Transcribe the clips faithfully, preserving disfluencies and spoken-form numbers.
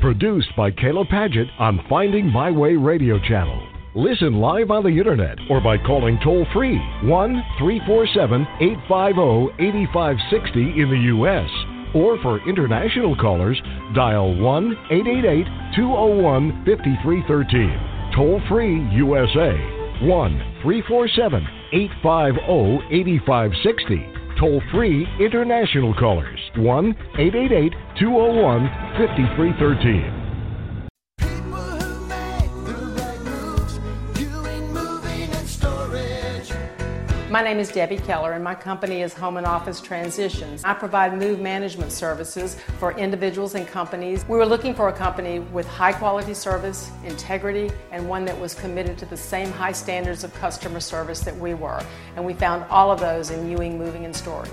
Produced by Kayla Padgett on Finding My Way Radio Channel. Listen live on the internet or by calling toll-free one three four seven, eight five zero, eight five six zero in the U S Or for international callers, dial one eight eight eight, two zero one, five three one three. Toll-free U S A, one three four seven, eight five zero, eight five six zero. Toll-free international callers, one eight eight eight, two zero one, five three one three. My name is Debbie Keller, and my company is Home and Office Transitions. I provide move management services for individuals and companies. We were looking for a company with high quality service, integrity, and one that was committed to the same high standards of customer service that we were. And we found all of those in Ewing Moving and Storage.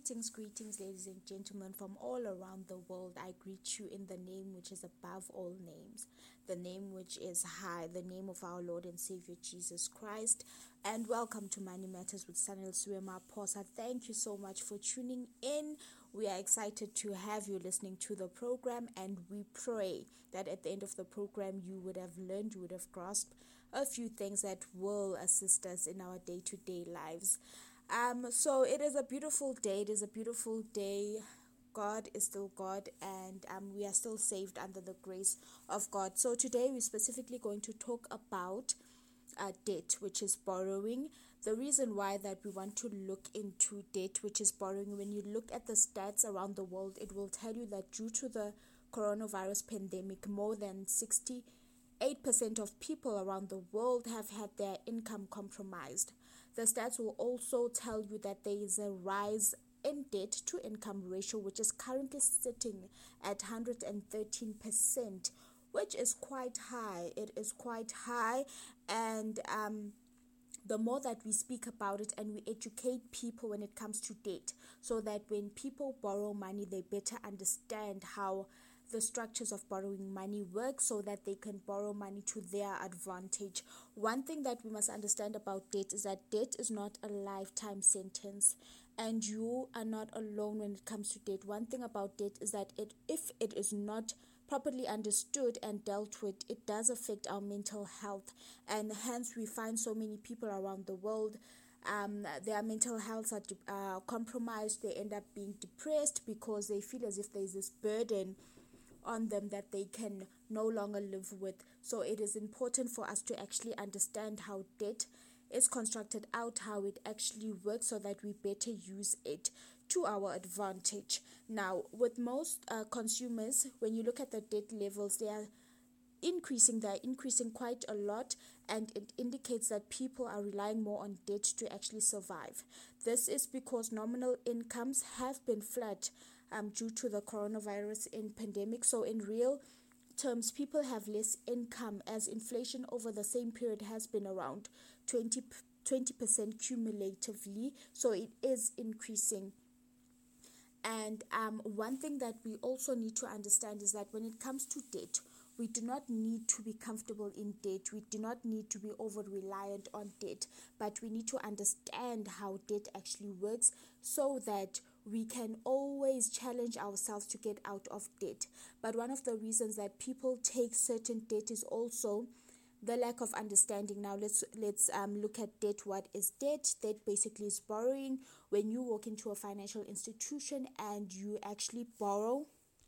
Greetings, greetings, ladies and gentlemen from all around the world. I greet you in the name which is above all names, the name which is high, the name of our Lord and Savior Jesus Christ. And welcome to Money Matters with Sanil Suemaposa. Thank you so much for tuning in. We are excited to have you listening to the program, and we pray that at the end of the program you would have learned, you would have grasped a few things that will assist us in our day-to-day lives. Um, so it is a beautiful day. It is a beautiful day. God is still God, and um, we are still saved under the grace of God. So today we're specifically going to talk about uh, debt, which is borrowing. The reason why that we want to look into debt, which is borrowing, when you look at the stats around the world, it will tell you that due to the coronavirus pandemic, more than sixty-eight percent of people around the world have had their income compromised. The stats will also tell you that there is a rise in debt to income ratio, which is currently sitting at one hundred thirteen percent, which is quite high. It is quite high, and um, the more that we speak about it and we educate people when it comes to debt, so that when people borrow money, they better understand how the structures of borrowing money work, so that they can borrow money to their advantage. One thing that we must understand about debt is that debt is not a lifetime sentence, and you are not alone when it comes to debt. One thing about debt is that it, if it is not properly understood and dealt with, it does affect our mental health, and hence we find so many people around the world, um, their mental health are uh, compromised. They end up being depressed because they feel as if there is this burden on them that they can no longer live with. So it is important for us to actually understand how debt is constructed out, how it actually works, so that we better use it to our advantage. Now, with most uh, consumers, when you look at the debt levels, they are increasing, they're increasing quite a lot, and it indicates that people are relying more on debt to actually survive. This is because nominal incomes have been flat um, due to the coronavirus in pandemic. So in real terms, people have less income, as inflation over the same period has been around twenty percent cumulatively. So it is increasing. And um, one thing that we also need to understand is that when it comes to debt, we do not need to be comfortable in debt. We do not need to be over-reliant on debt, but we need to understand how debt actually works, so that we can always challenge ourselves to get out of debt. But one of the reasons that people take certain debt is also the lack of understanding. Now let's let's um look at debt. What is debt? Debt basically is borrowing. When you walk into a financial institution and you actually borrow,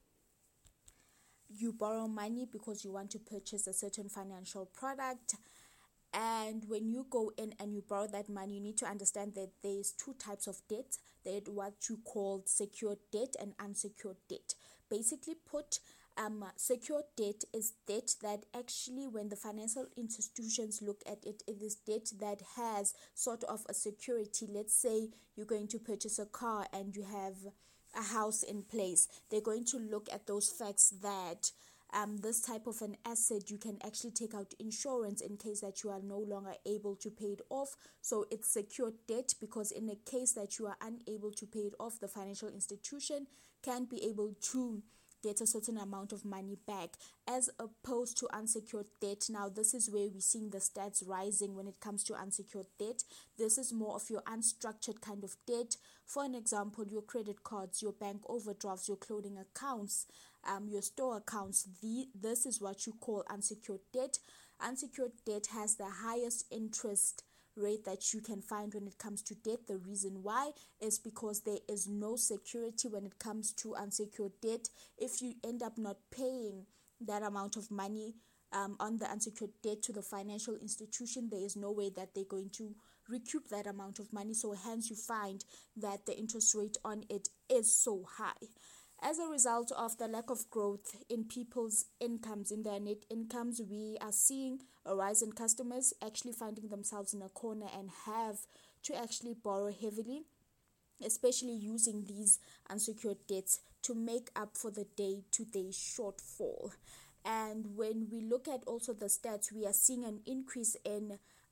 you borrow money because you want to purchase a certain financial product. And when you go in and you borrow that money, you need to understand that there's two types of debt. There's what you call secured debt and unsecured debt. Basically put, um, secured debt is debt that actually, when the financial institutions look at it, it is debt that has sort of a security. Let's say you're going to purchase a car and you have a house in place. They're going to look at those facts that Um, this type of an asset, you can actually take out insurance in case that you are no longer able to pay it off. So it's secured debt, because in a case that you are unable to pay it off, the financial institution can be able to get a certain amount of money back, as opposed to unsecured debt. Now, this is where we're seeing the stats rising when it comes to unsecured debt. This is more of your unstructured kind of debt. For an example, your credit cards, your bank overdrafts, your clothing accounts, um, your store accounts. The, this is what you call unsecured debt. Unsecured debt has the highest interest rate that you can find when it comes to debt. The reason why is because there is no security when it comes to unsecured debt. If you end up not paying that amount of money um, on the unsecured debt to the financial institution, there is no way that they're going to recoup that amount of money. So hence you find that the interest rate on it is so high. As a result of the lack of growth in people's incomes, in their net incomes, we are seeing a rise in customers actually finding themselves in a corner and have to actually borrow heavily, especially using these unsecured debts to make up for the day-to-day shortfall. And when we look at also the stats, we are seeing an increase in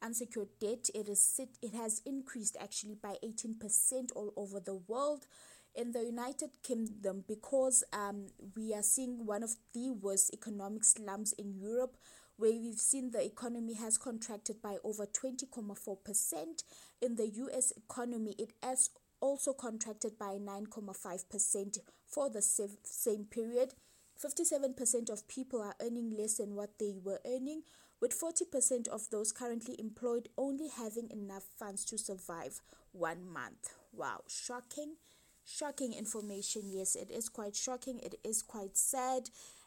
unsecured debt, it is sit, it has increased actually by eighteen percent all over the world. In the United Kingdom, because um, we are seeing one of the worst economic slumps in Europe, where we've seen the economy has contracted by over twenty point four percent. In the U S economy, it has also contracted by nine point five percent for the same period. fifty-seven percent of people are earning less than what they were earning, with forty percent of those currently employed only having enough funds to survive one month. Wow, shocking. Shocking information. Yes, it is quite shocking. It is quite sad,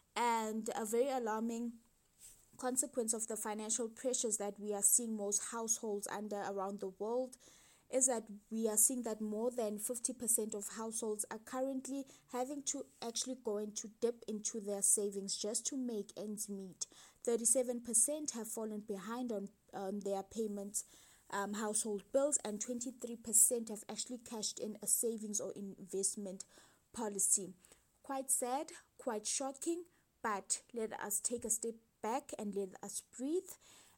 and a very alarming consequence of the financial pressures that we are seeing most households under around the world is that we are seeing that more than fifty percent of households are currently having to actually go into dip into their savings just to make ends meet. thirty-seven percent have fallen behind on, on their payments, um, household bills, and twenty-three percent have actually cashed in a savings or investment policy. Quite sad, quite shocking, but let us take a step back and let us breathe,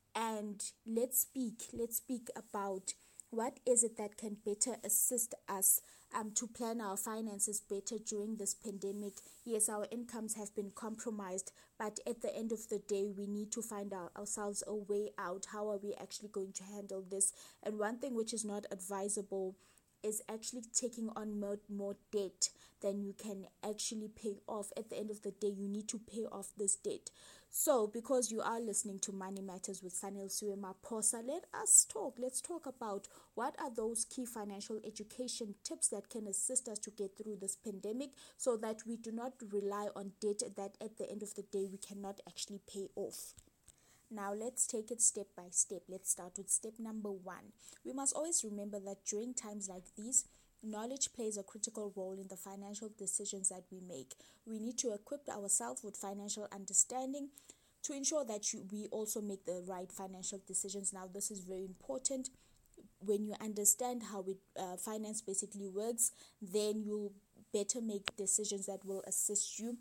and let's speak let's speak about what is it that can better assist us um, to plan our finances better during this pandemic. Yes, our incomes have been compromised, but at the end of the day, we need to find our, ourselves a way out. How are we actually going to handle this? And one thing which is not advisable is actually taking on more, more debt than you can actually pay off. At the end of the day, you need to pay off this debt. So, because you are listening to Money Matters with Sanil Suemaposa, let us talk. Let's talk about what are those key financial education tips that can assist us to get through this pandemic so that we do not rely on debt that at the end of the day we cannot actually pay off. Now, let's take it step by step. Let's start with step number one. We must always remember that during times like these, knowledge plays a critical role in the financial decisions that we make. We need to equip ourselves with financial understanding to ensure that you, we also make the right financial decisions. Now, this is very important. When you understand how it, uh, finance basically works, then you'll better make decisions that will assist you.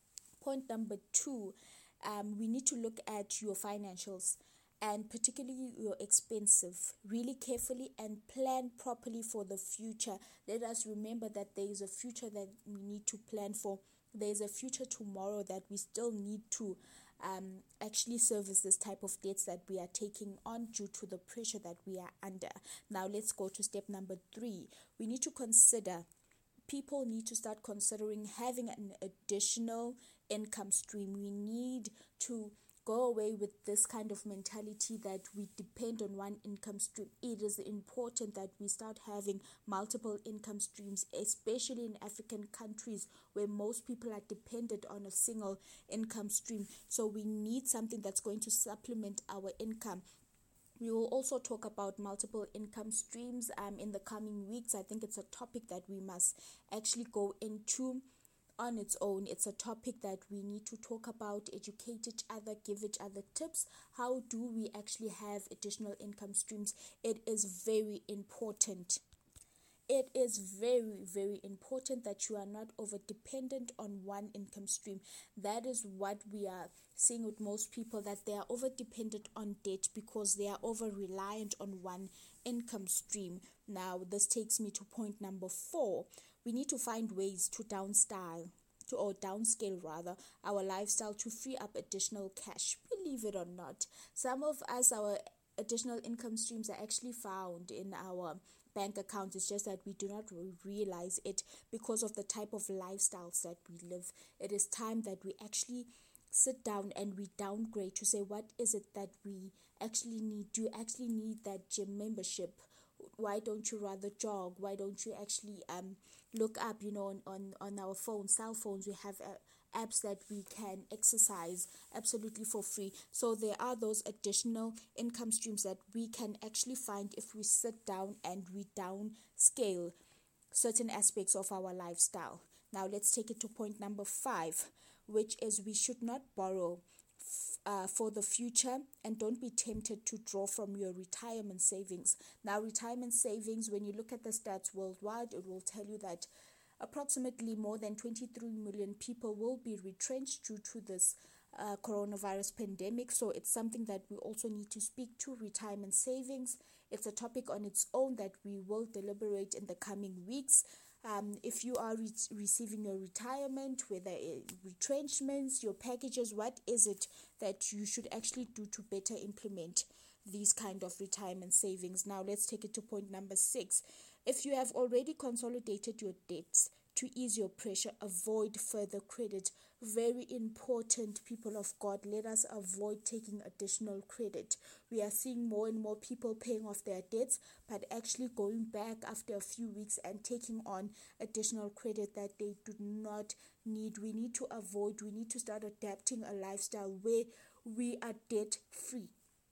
Point number two, um, we need to look at your financials, and particularly your expenses, really carefully and plan properly for the future. Let us remember that there is a future that we need to plan for. There is a future tomorrow that we still need to um, actually service this type of debts that we are taking on due to the pressure that we are under. Now let's go to step number three. We need to consider, people need to start considering having an additional income stream. We need to go away with this kind of mentality that we depend on one income stream. It is important that we start having multiple income streams, especially in African countries where most people are dependent on a single income stream. So we need something that's going to supplement our income. We will also talk about multiple income streams um, in the coming weeks. I think it's a topic that we must actually go into on its own. It's a topic that we need to talk about, educate each other, give each other tips. How do we actually have additional income streams? It is very important. It is very, very important that you are not over dependent on one income stream. That is what we are seeing with most people, that they are over dependent on debt because they are over reliant on one income stream. Now, this takes me to point number four. We need to find ways to downstyle, to or downscale rather, our lifestyle to free up additional cash. Believe it or not, some of us, our additional income streams are actually found in our bank accounts. It's just that we do not realize it because of the type of lifestyles that we live. It is time that we actually sit down and we downgrade to say, what is it that we actually need? Do you actually need that gym membership? Why don't you rather jog? Why don't you actually um look up, you know, on, on, on our phones, cell phones, we have uh, apps that we can exercise absolutely for free. So there are those additional income streams that we can actually find if we sit down and we downscale certain aspects of our lifestyle. Now let's take it to point number five, which is we should not borrow Uh, for the future, and don't be tempted to draw from your retirement savings. Now, retirement savings, when you look at the stats worldwide, it will tell you that approximately more than twenty-three million people will be retrenched due to this uh, coronavirus pandemic. So it's something that we also need to speak to. Retirement savings, it's a topic on its own that we will deliberate in the coming weeks. Um, if you are re- receiving your retirement, whether it, retrenchments, your packages, what is it that you should actually do to better implement these kind of retirement savings? Now let's take it to point number six. If you have already consolidated your debts to ease your pressure, avoid further credit. Very important, people of God. Let us avoid taking additional credit. We are seeing more and more people paying off their debts, but actually going back after a few weeks and taking on additional credit that they do not need. We need to avoid, we need to start adapting a lifestyle where we are debt free.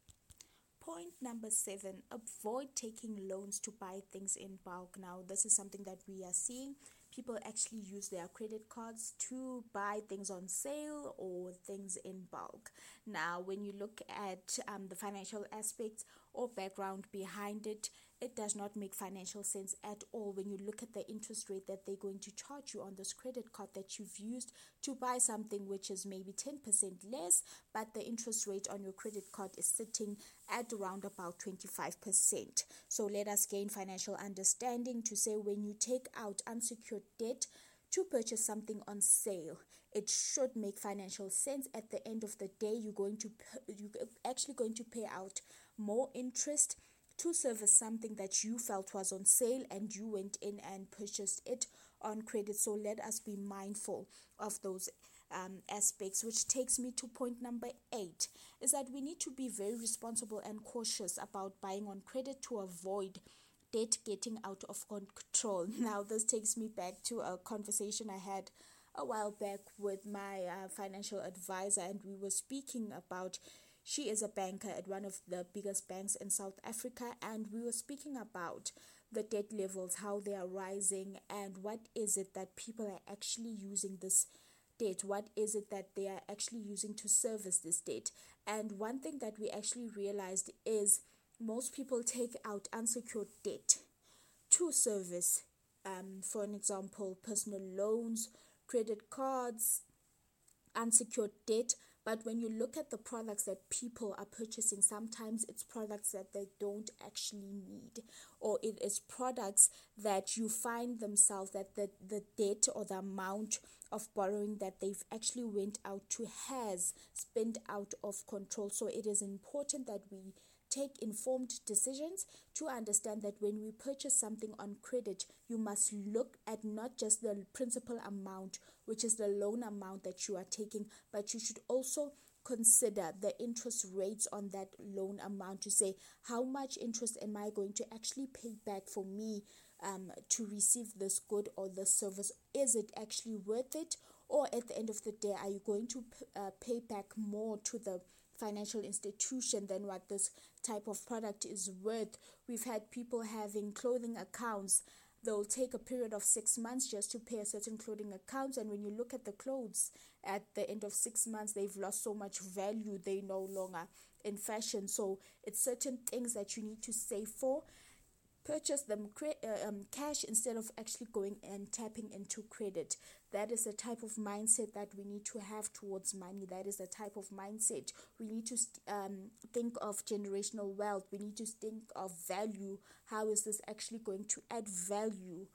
Point number seven, avoid taking loans to buy things in bulk. Now, this is something that we are seeing. People actually use their credit cards to buy things on sale or things in bulk. Now, when you look at um, the financial aspects or background behind it, it does not make financial sense at all when you look at the interest rate that they're going to charge you on this credit card that you've used to buy something which is maybe ten percent less, but the interest rate on your credit card is sitting at around about twenty-five percent. So let us gain financial understanding to say when you take out unsecured debt to purchase something on sale, it should make financial sense. At the end of the day, you're going to you're actually going to pay out more interest to service something that you felt was on sale and you went in and purchased it on credit. So let us be mindful of those um, aspects, which takes me to point number eight, is that we need to be very responsible and cautious about buying on credit to avoid debt getting out of control. Now, this takes me back to a conversation I had a while back with my uh, financial advisor, and we were speaking about, she is a banker at one of the biggest banks in South Africa, and we were speaking about the debt levels, how they are rising, and what is it that people are actually using this debt, what is it that they are actually using to service this debt. And one thing that we actually realized is most people take out unsecured debt to service, um, for an example, personal loans, credit cards, unsecured debt. But when you look at the products that people are purchasing, sometimes it's products that they don't actually need, or it is products that you find themselves that the, the debt or the amount of borrowing that they've actually went out to has spent out of control. So it is important that we take informed decisions to understand that when we purchase something on credit, you must look at not just the principal amount, which is the loan amount that you are taking, but you should also consider the interest rates on that loan amount to say, how much interest am I going to actually pay back for me um, to receive this good or this service? Is it actually worth it? Or at the end of the day, are you going to uh, pay back more to the financial institution than what this type of product is worth? We've had people having clothing accounts. They'll take a period of six months just to pay a certain clothing account, and when you look at the clothes at the end of six months, they've lost so much value, they no longer in fashion. So it's certain things that you need to save for. Purchase them cre- uh, um, cash instead of actually going and tapping into credit. That is the type of mindset that we need to have towards money. That is the type of mindset we need to um, think of generational wealth. We need to think of value. How is this actually going to add value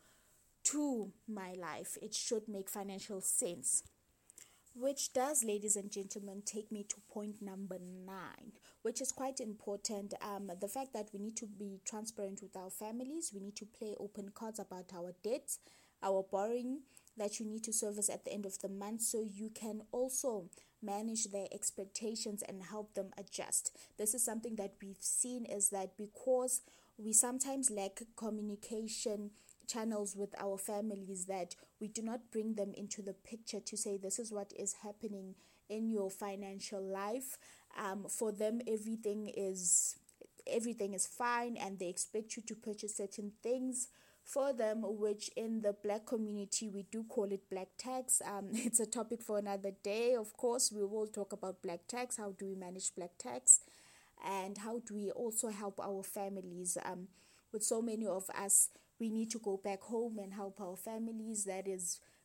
to my life? It should make financial sense. Which does, ladies and gentlemen, take me to point number nine, which is quite important. Um, the fact that we need to be transparent with our families. We need to play open cards about our debts, our borrowing that you need to service at the end of the month, so you can also manage their expectations and help them adjust. This is something that we've seen, is that because we sometimes lack communication channels with our families, that we do not bring them into the picture to say this is what is happening in your financial life. Um, for them, everything is everything is fine, and they expect you to purchase certain things for them, which in the Black community we do call it black tax. Um, it's a topic for another day. Of course, we will talk about black tax. How do we manage black tax, and how do we also help our families? Um, with so many of us, we need to go back home and help our families. That is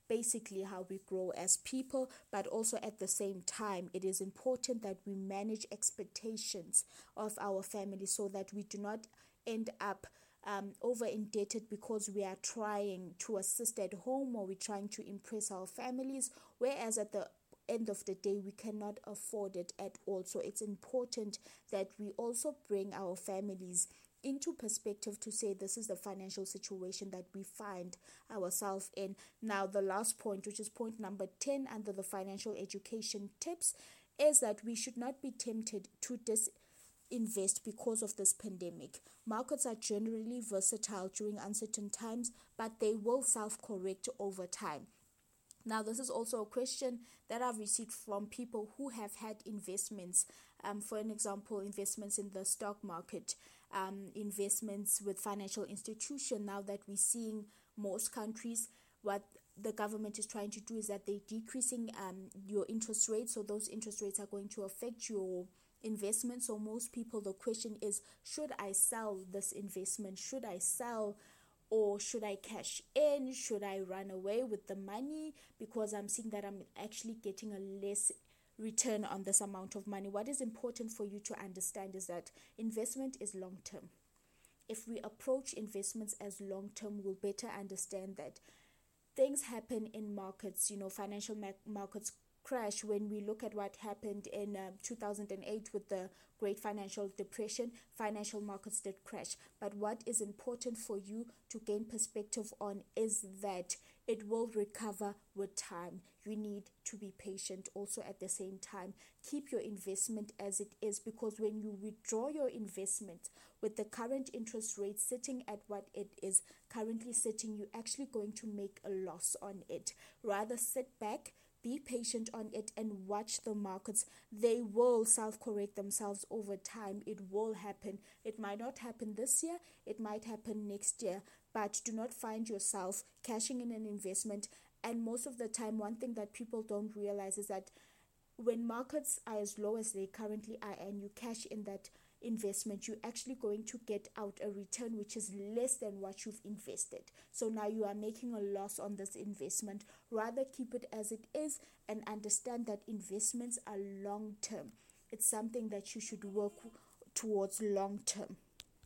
basically how we grow as people, but also at the same time, it is important that we manage expectations of our family so that we do not end up um, over indebted because we are trying to assist at home or we're trying to impress our families, whereas at the end of the day we cannot afford it at all. So it's important that we also bring our families into perspective to say this is the financial situation that we find ourselves in. Now, the last point, which is point number ten under the financial education tips, is that we should not be tempted to disinvest because of this pandemic. Markets are generally versatile during uncertain times, but they will self-correct over time. Now, this is also a question that I've received from people who have had investments, um, for an example, investments in the stock market, um, investments with financial institution. Now that we're seeing most countries, what the government is trying to do is that they're decreasing um, your interest rates. So those interest rates are going to affect your investment. So most people, the question is, should I sell this investment? Should I sell or should I cash in? Should I run away with the money because I'm seeing that I'm actually getting a less return on this amount of money? What is important for you to understand is that investment is long term. If we approach investments as long term, we'll better understand that things happen in markets, you know, financial ma- markets crash. When we look at what happened in uh, two thousand eight with the Great Financial Depression, financial markets did crash. But what is important for you to gain perspective on is that it will recover with time. You need to be patient also at the same time. Keep your investment as it is, because when you withdraw your investment with the current interest rate sitting at what it is currently sitting, you're actually going to make a loss on it. Rather sit back, be patient on it, and watch the markets. They will self-correct themselves over time. It will happen. It might not happen this year. It might happen next year. But do not find yourself cashing in an investment. And most of the time, one thing that people don't realize is that when markets are as low as they currently are and you cash in that investment, you're actually going to get out a return which is less than what you've invested. So now you are making a loss on this investment. Rather keep it as it is and understand that investments are long term. It's something that you should work towards long term.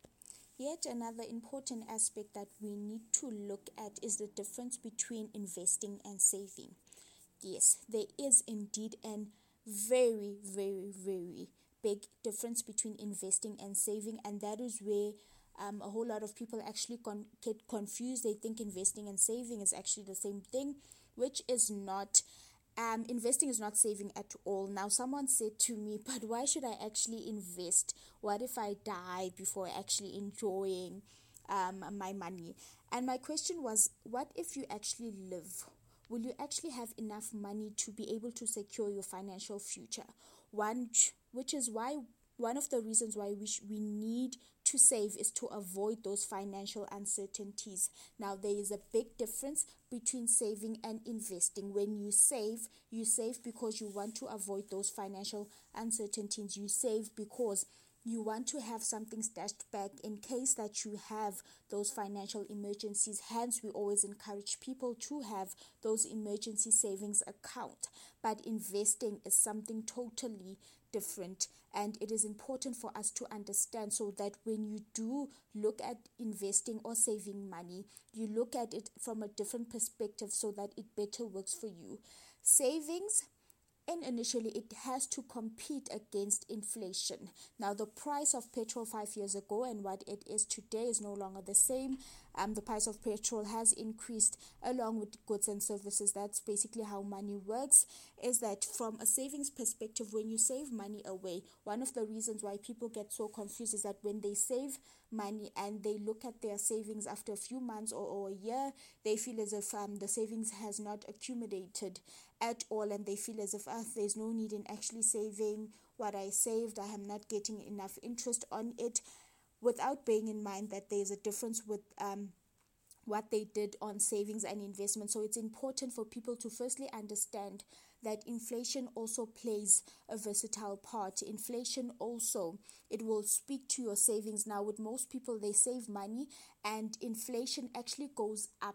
Yet another important aspect that we need to look at is the difference between investing and saving. Yes, there is indeed an very, very, very big difference between investing and saving, and that is where um, a whole lot of people actually con- get confused. They think investing and saving is actually the same thing, which is not. Um, investing is not saving at all. Now, someone said to me, but why should I actually invest? What if I die before actually enjoying um, my money? And my question was, what if you actually live? Will you actually have enough money to be able to secure your financial future? One, which is why one of the reasons why we sh- we need to save is to avoid those financial uncertainties. Now, there is a big difference between saving and investing. When you save, you save because you want to avoid those financial uncertainties. You save because you want to have something stashed back in case that you have those financial emergencies. Hence, we always encourage people to have those emergency savings account. But investing is something totally different, and it is important for us to understand so that when you do look at investing or saving money, you look at it from a different perspective so that it better works for you. Savings, and initially it has to compete against inflation. Now, the price of petrol five years ago and what it is today is no longer the same. Um, the price of petrol has increased along with goods and services. That's basically how money works, is that from a savings perspective, when you save money away, one of the reasons why people get so confused is that when they save money and they look at their savings after a few months or, or a year, they feel as if um, the savings has not accumulated at all, and they feel as if ah, there's no need in actually saving what I saved. I am not getting enough interest on it, without bearing in mind that there's a difference with um, what they did on savings and investment. So it's important for people to firstly understand that inflation also plays a versatile part. Inflation also, it will speak to your savings. Now, with most people, they save money and inflation actually goes up.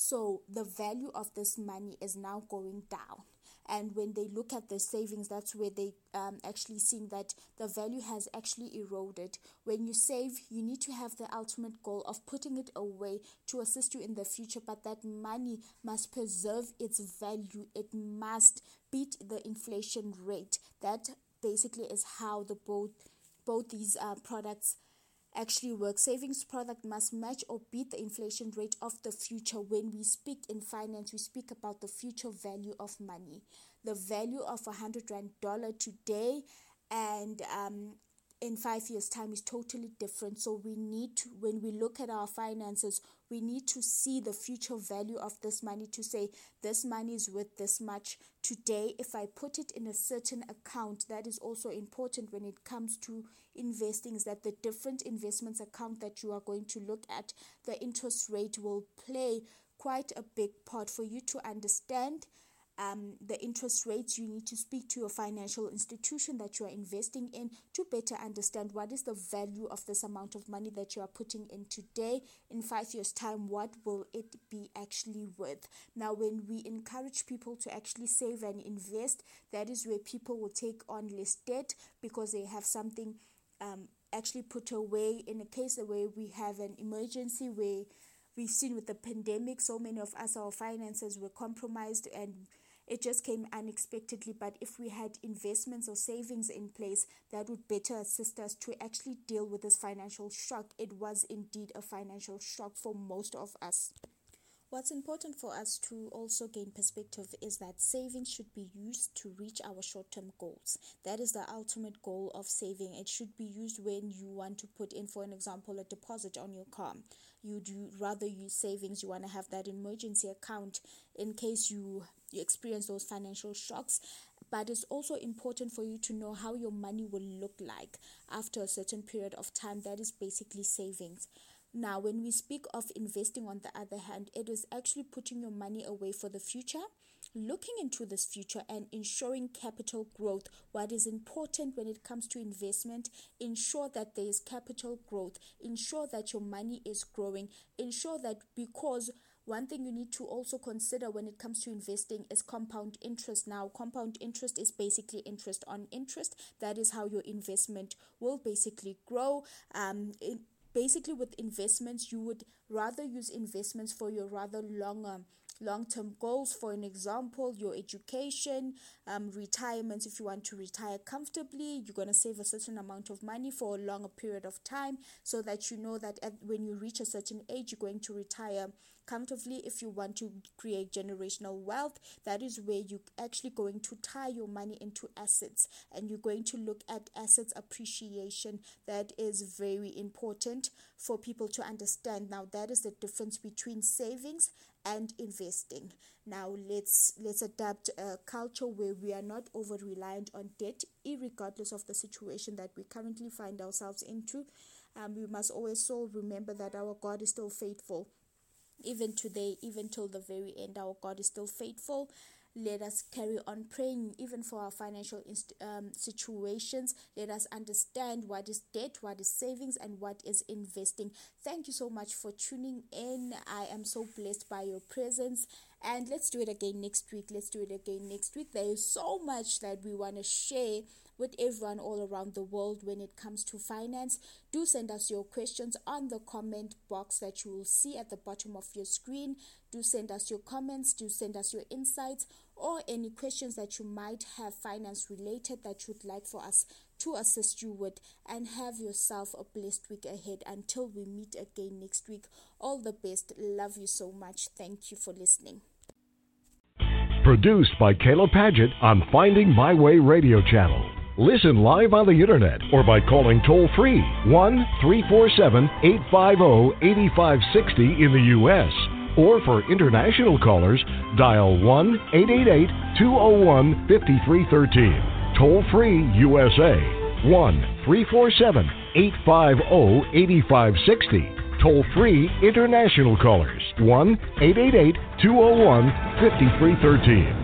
So the value of this money is now going down. And when they look at the savings, that's where they um, actually seeing that the value has actually eroded. When you save, you need to have the ultimate goal of putting it away to assist you in the future. But that money must preserve its value. It must beat the inflation rate. That basically is how the both both these uh, products actually work. Savings product must match or beat the inflation rate of the future. When we speak in finance, we speak about the future value of money. The value of a hundred rand dollar today and um, in five years' time is totally different. So we need to, when we look at our finances, we need to see the future value of this money to say, this money is worth this much today. If I put it in a certain account, that is also important when it comes to investing, is that the different investments account that you are going to look at, the interest rate will play quite a big part for you to understand Um, the interest rates. You need to speak to your financial institution that you are investing in to better understand what is the value of this amount of money that you are putting in today. In five years' time, what will it be actually worth? Now, when we encourage people to actually save and invest, that is where people will take on less debt because they have something um, actually put away. In a case where we have an emergency, where we've seen with the pandemic, so many of us, our finances were compromised and it just came unexpectedly. But if we had investments or savings in place, that would better assist us to actually deal with this financial shock. It was indeed a financial shock for most of us. What's important for us to also gain perspective is that savings should be used to reach our short-term goals. That is the ultimate goal of saving. It should be used when you want to put in, for an example, a deposit on your car. You'd rather use savings. You want to have that emergency account in case you, you experience those financial shocks. But it's also important for you to know how your money will look like after a certain period of time. That is basically savings. Now, when we speak of investing, on the other hand, it is actually putting your money away for the future, looking into this future and ensuring capital growth. What is important when it comes to investment, ensure that there is capital growth, ensure that your money is growing, ensure that, because one thing you need to also consider when it comes to investing is compound interest. Now, compound interest is basically interest on interest. That is how your investment will basically grow. Um, in, Basically, with investments, you would rather use investments for your rather longer long-term goals. For an example, your education, um, retirement. If you want to retire comfortably, you're going to save a certain amount of money for a longer period of time so that you know that at, when you reach a certain age, you're going to retire comfortably. If you want to create generational wealth, that is where you're actually going to tie your money into assets, and you're going to look at assets appreciation. That is very important for people to understand. Now, that is the difference between savings and investing. Now, let's let's adapt a culture where we are not over reliant on debt, irregardless of the situation that we currently find ourselves into. Um, we must always so remember that our God is still faithful. Even today, even till the very end, our God is still faithful. Let us carry on praying even for our financial inst- um, situations. Let us understand what is debt, what is savings, and what is investing. Thank you so much for tuning in. I am so blessed by your presence. And let's do it again next week. Let's do it again next week. There is so much that we want to share with everyone all around the world when it comes to finance. Do send us your questions on the comment box that you will see at the bottom of your screen. Do send us your comments, do send us your insights, or any questions that you might have finance related that you'd like for us to assist you with. And have yourself a blessed week ahead until we meet again next week. All the best. Love you so much. Thank you for listening. Produced by Kayla Paget on Finding My Way Radio Channel. Listen live on the internet or by calling toll-free one three four seven, eight five zero, eight five six zero in the U S Or for international callers, dial one eight eight eight, two zero one, five three one three. Toll-free U S A, one three four seven, eight five zero, eight five six zero. Toll-free international callers, one eight eight eight, two zero one, five three one three.